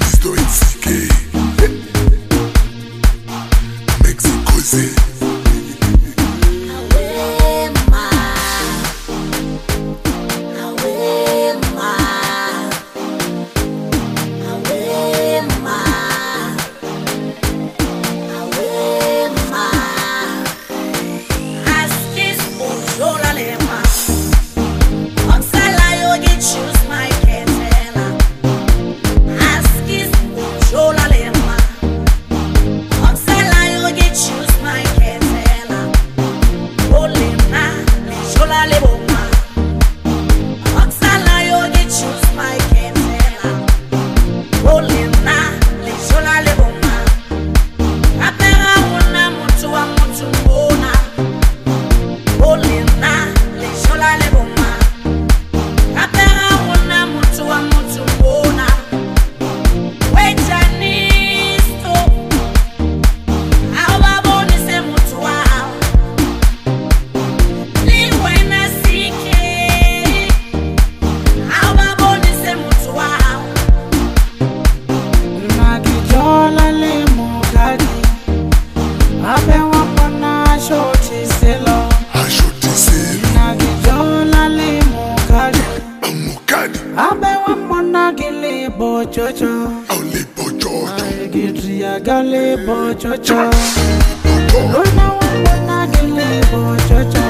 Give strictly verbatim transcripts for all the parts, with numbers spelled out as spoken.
Bojojo, only bojojo. I get ria gale bojojo. Luna wana gale bojojo.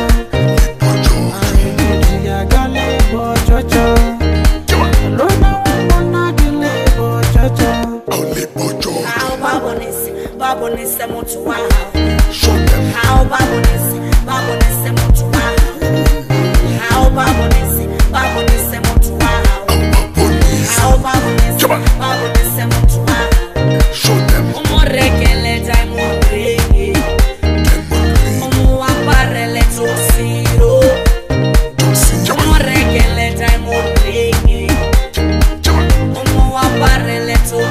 I get ria gale bojojo. Luna wana gale bojojo. Only bojojo. How babonis, babonis semutua. Show them how babonis, babonis semutua. How babonis, babonis semutua. How babonis, babonis semutua. Show them Umorekele diamondre. Umu aparele tosiro. Umorekele diamondre. Umu aparele tosiro.